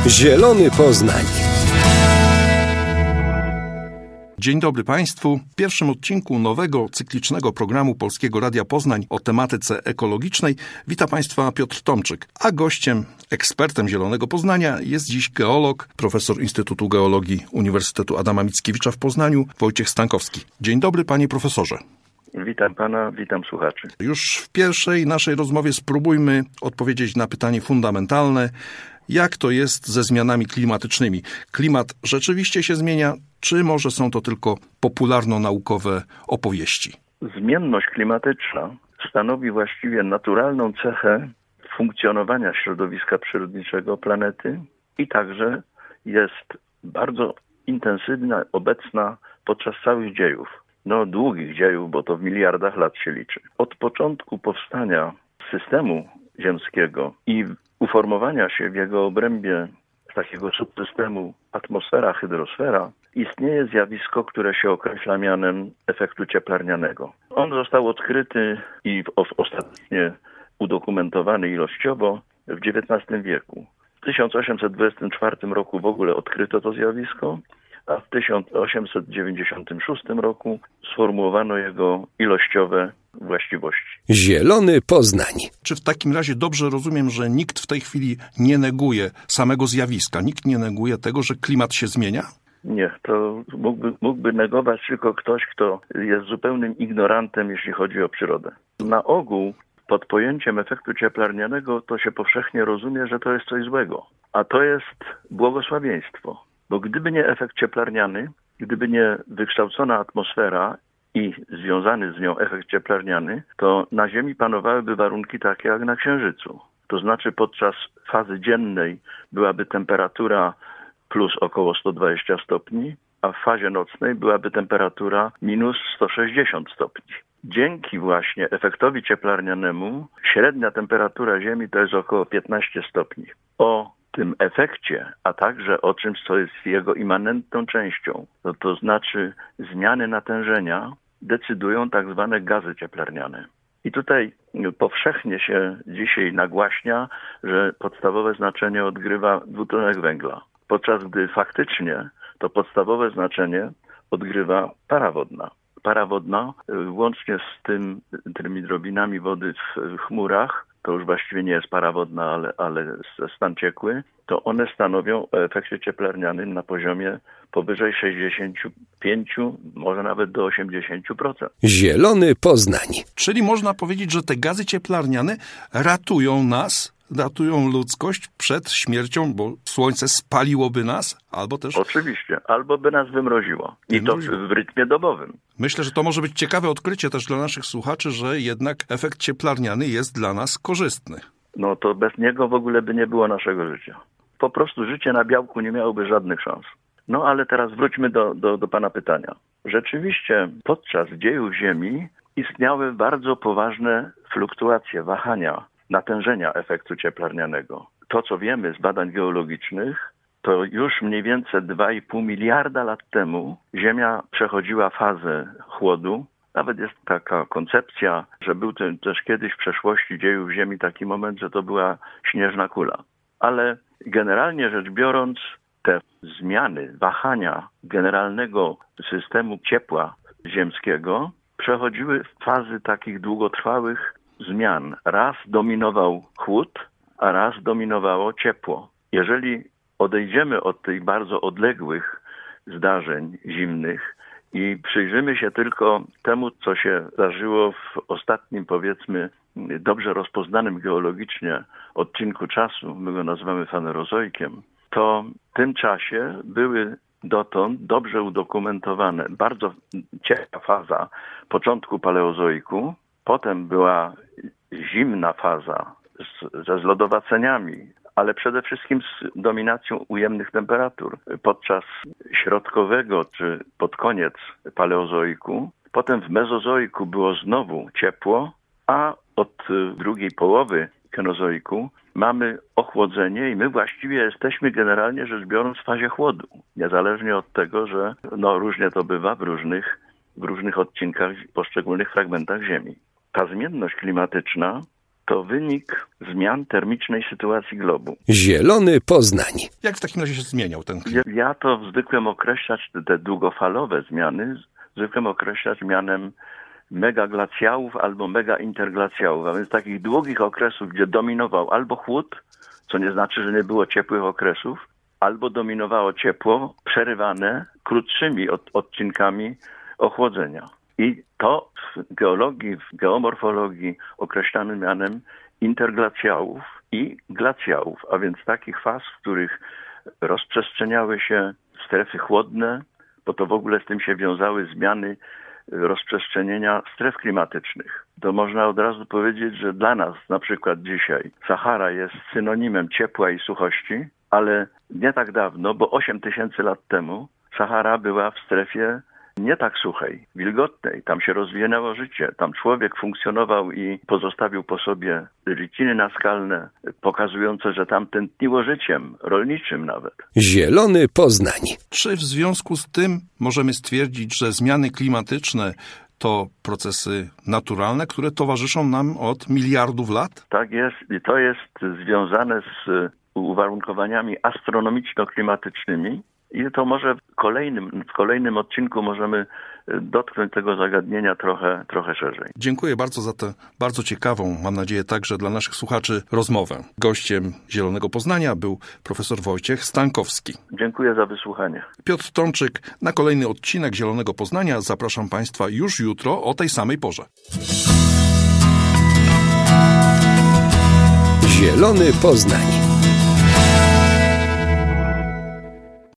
Zielony Poznań. Dzień dobry Państwu. W pierwszym odcinku nowego cyklicznego programu Polskiego Radia Poznań o tematyce ekologicznej wita Państwa Piotr Tomczyk, a gościem, ekspertem Zielonego Poznania jest dziś geolog, profesor Instytutu Geologii Uniwersytetu Adama Mickiewicza w Poznaniu, Wojciech Stankowski. Dzień dobry Panie Profesorze. Witam Pana, witam słuchaczy. Już w pierwszej naszej rozmowie spróbujmy odpowiedzieć na pytanie fundamentalne. Jak to jest ze zmianami klimatycznymi? Klimat rzeczywiście się zmienia, czy może są to tylko popularno-naukowe opowieści? Zmienność klimatyczna stanowi właściwie naturalną cechę funkcjonowania środowiska przyrodniczego planety i także jest bardzo intensywna, obecna podczas całych dziejów. Długich dziejów, bo to w miliardach lat się liczy. Od początku powstania systemu ziemskiego i uformowania się w jego obrębie takiego subsystemu atmosfera-hydrosfera istnieje zjawisko, które się określa mianem efektu cieplarnianego. On został odkryty i ostatecznie udokumentowany ilościowo w XIX wieku. W 1824 roku w ogóle odkryto to zjawisko, a w 1896 roku sformułowano jego ilościowe właściwości. Zielony Poznań. Czy w takim razie dobrze rozumiem, że nikt w tej chwili nie neguje samego zjawiska? Nikt nie neguje tego, że klimat się zmienia? Nie, to mógłby negować tylko ktoś, kto jest zupełnym ignorantem, jeśli chodzi o przyrodę. Na ogół pod pojęciem efektu cieplarnianego to się powszechnie rozumie, że to jest coś złego, a to jest błogosławieństwo. Bo gdyby nie efekt cieplarniany, gdyby nie wykształcona atmosfera i związany z nią efekt cieplarniany, to na Ziemi panowałyby warunki takie jak na Księżycu. To znaczy podczas fazy dziennej byłaby temperatura plus około 120 stopni, a w fazie nocnej byłaby temperatura minus 160 stopni. Dzięki właśnie efektowi cieplarnianemu średnia temperatura Ziemi to jest około 15 stopni. O tym efekcie, a także o czymś, co jest jego immanentną częścią, to znaczy zmiany natężenia, decydują tak zwane gazy cieplarniane. I tutaj powszechnie się dzisiaj nagłaśnia, że podstawowe znaczenie odgrywa dwutlenek węgla, podczas gdy faktycznie to podstawowe znaczenie odgrywa para wodna. Para wodna, łącznie z tymi drobinami wody w chmurach, to już właściwie nie jest para wodna, ale stan ciekły, to one stanowią o efekcie cieplarnianym na poziomie powyżej 65, może nawet do 80%. Zielony Poznań. Czyli można powiedzieć, że te gazy cieplarniane ratują nas, ratują ludzkość przed śmiercią, bo słońce spaliłoby nas, albo też... Oczywiście, albo by nas wymroziło. I to w rytmie dobowym. Myślę, że to może być ciekawe odkrycie też dla naszych słuchaczy, że jednak efekt cieplarniany jest dla nas korzystny. To bez niego w ogóle by nie było naszego życia. Po prostu życie na białku nie miałoby żadnych szans. Ale teraz wróćmy do Pana pytania. Rzeczywiście podczas dziejów Ziemi istniały bardzo poważne fluktuacje, wahania, natężenia efektu cieplarnianego. To, co wiemy z badań geologicznych, to już mniej więcej 2,5 miliarda lat temu Ziemia przechodziła fazę chłodu. Nawet jest taka koncepcja, że był też kiedyś w przeszłości dziejów Ziemi taki moment, że to była śnieżna kula. Ale generalnie rzecz biorąc, te zmiany, wahania generalnego systemu ciepła ziemskiego przechodziły w fazy takich długotrwałych zmian. Raz dominował chłód, a raz dominowało ciepło. Jeżeli odejdziemy od tych bardzo odległych zdarzeń zimnych i przyjrzymy się tylko temu, co się zdarzyło w ostatnim, powiedzmy, dobrze rozpoznanym geologicznie odcinku czasu, my go nazywamy fanerozoikiem, to w tym czasie były dotąd dobrze udokumentowane bardzo ciepła faza początku paleozoiku, potem była zimna faza ze zlodowaceniami, ale przede wszystkim z dominacją ujemnych temperatur podczas środkowego czy pod koniec paleozoiku. Potem w mezozoiku było znowu ciepło, a od drugiej połowy kenozoiku mamy ochłodzenie i my właściwie jesteśmy generalnie rzecz biorąc w fazie chłodu. Niezależnie od tego, że różnie to bywa w różnych odcinkach, poszczególnych fragmentach Ziemi. Ta zmienność klimatyczna to wynik zmian termicznej sytuacji globu. Zielony Poznań. Jak w takim razie się zmieniał ten klimat? Ja to zwykłem określać, te długofalowe zmiany, zwykłem określać mianem megaglacjałów albo megainterglacjałów, a więc takich długich okresów, gdzie dominował albo chłód, co nie znaczy, że nie było ciepłych okresów, albo dominowało ciepło przerywane krótszymi odcinkami ochłodzenia. I to w geologii, w geomorfologii określamy mianem interglacjałów i glacjałów, a więc takich faz, w których rozprzestrzeniały się strefy chłodne, bo to w ogóle z tym się wiązały zmiany rozprzestrzenienia stref klimatycznych. To można od razu powiedzieć, że dla nas na przykład dzisiaj Sahara jest synonimem ciepła i suchości, ale nie tak dawno, bo 8000 lat temu Sahara była w strefie nie tak suchej, wilgotnej. Tam się rozwinęło życie. Tam człowiek funkcjonował i pozostawił po sobie ryciny naskalne, pokazujące, że tam tętniło życiem, rolniczym nawet. Zielony Poznań. Czy w związku z tym możemy stwierdzić, że zmiany klimatyczne to procesy naturalne, które towarzyszą nam od miliardów lat? Tak jest i to jest związane z uwarunkowaniami astronomiczno-klimatycznymi. I to może w kolejnym odcinku możemy dotknąć tego zagadnienia trochę szerzej. Dziękuję bardzo za tę bardzo ciekawą, mam nadzieję także dla naszych słuchaczy, rozmowę. Gościem Zielonego Poznania był profesor Wojciech Stankowski. Dziękuję za wysłuchanie. Piotr Tomczyk, na kolejny odcinek Zielonego Poznania zapraszam Państwa już jutro o tej samej porze. Zielony Poznań.